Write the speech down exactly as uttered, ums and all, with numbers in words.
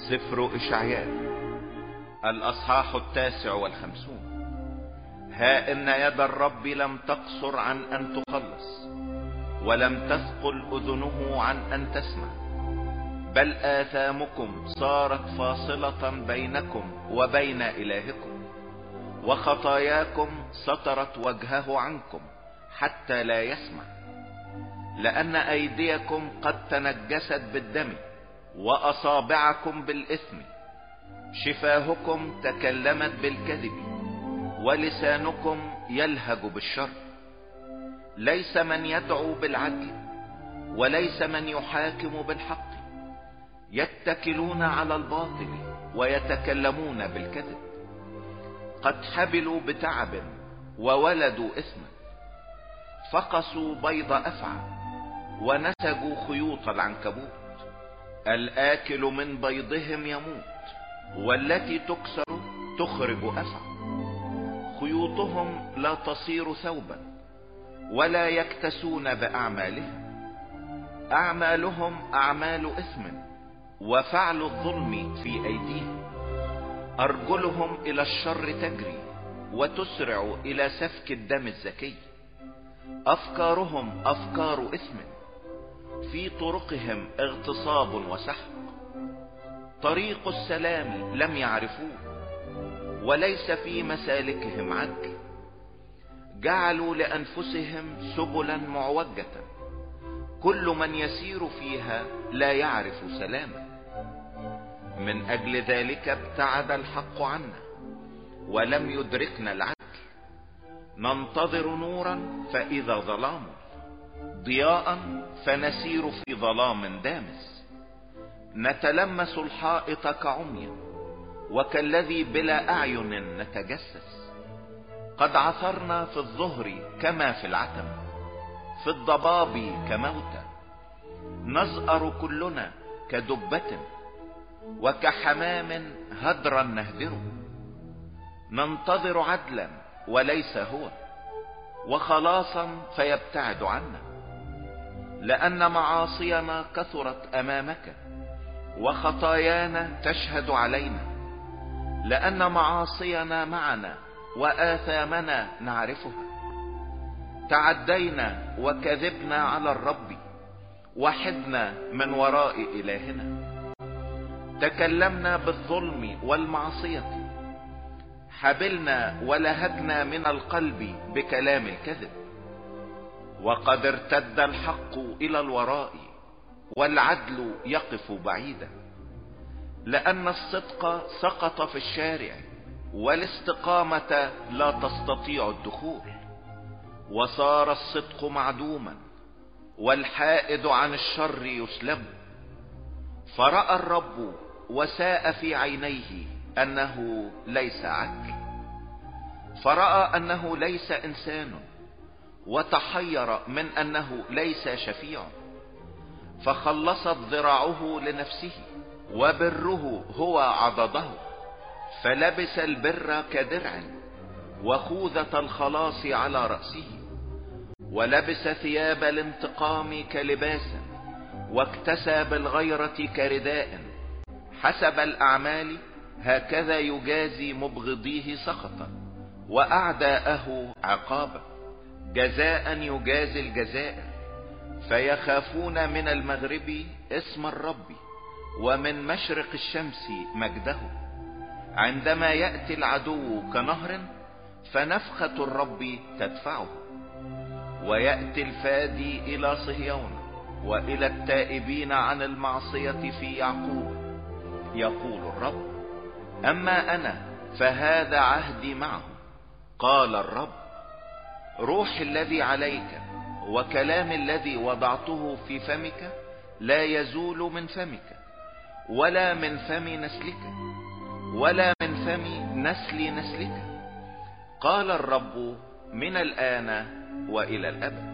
سفر إشعياء الأصحاح التاسع والخمسون. ها إن يد الرب لم تقصر عن أن تخلص، ولم تثقل أذنه عن أن تسمع، بل آثامكم صارت فاصلة بينكم وبين إلهكم، وخطاياكم سترت وجهه عنكم حتى لا يسمع، لأن أيديكم قد تنجست بالدم وأصابعكم بالإثم، شفاهكم تكلمت بالكذب ولسانكم يلهج بالشر. ليس من يدعو بالعدل وليس من يحاكم بالحق، يتكلون على الباطل ويتكلمون بالكذب. قد حبلوا بتعب وولدوا إثما، فقسوا بيض أفعى ونسجوا خيوط العنكبوت. الآكل من بيضهم يموت، والتي تكسر تخرج أفعى. خيوطهم لا تصير ثوبا، ولا يكتسون بأعمالهم. أعمالهم أعمال إثم، وفعل الظلم في أيديهم. أرجلهم إلى الشر تجري، وتسرع إلى سفك الدم الزكي. أفكارهم أفكار إثم، في طرقهم اغتصاب وسحق. طريق السلام لم يعرفوه، وليس في مسالكهم عدل. جعلوا لأنفسهم سبلا معوجة، كل من يسير فيها لا يعرف سلاما. من أجل ذلك ابتعد الحق عنا، ولم يدركنا العدل. ننتظر نورا فإذا ظلام، ضياء فنسير في ظلام دامس. نتلمس الحائط كعمي، وكالذي بلا أعين نتجسس. قد عثرنا في الظهر كما في العتم، في الضباب كموتى. نزأر كلنا كدبة، وكحمام هدرا نهدره. ننتظر عدلا وليس هو، وخلاصا فيبتعد عنا. لأن معاصينا كثرت أمامك، وخطايانا تشهد علينا. لأن معاصينا معنا، وآثامنا نعرفها. تعدينا وكذبنا على الرب، وحدنا من وراء إلهنا. تكلمنا بالظلم والمعصية، حبلنا ولهجنا من القلب بكلام الكذب. وقد ارتد الحق إلى الوراء، والعدل يقف بعيدا. لأن الصدق سقط في الشارع، والاستقامة لا تستطيع الدخول. وصار الصدق معدوما، والحائد عن الشر يسلب. فرأى الرب وساء في عينيه أنه ليس عدل. فرأى أنه ليس إنسان، وتحير من أنه ليس شفيع. فخلصت ذراعه لنفسه، وبره هو عضده. فلبس البر كدرع، وخوذة الخلاص على رأسه. ولبس ثياب الانتقام كلباسا، واكتسى بالغيرة كرداء. حسب الأعمال هكذا يجازي مبغضيه سخطا، وأعداءه عقابا. جزاء يجازي الجزائر، فيخافون من المغرب اسم الرب، ومن مشرق الشمس مجده. عندما يأتي العدو كنهر، فنفخة الرب تدفعه. ويأتي الفادي إلى صهيون، وإلى التائبين عن المعصية في يعقوب. يقول الرب: أما أنا فهذا عهدي معه، قال الرب. روح الذي عليك وكلام الذي وضعته في فمك لا يزول من فمك، ولا من فم نسلك، ولا من فم نسل نسلك، قال الرب، من الآن وإلى الأبد.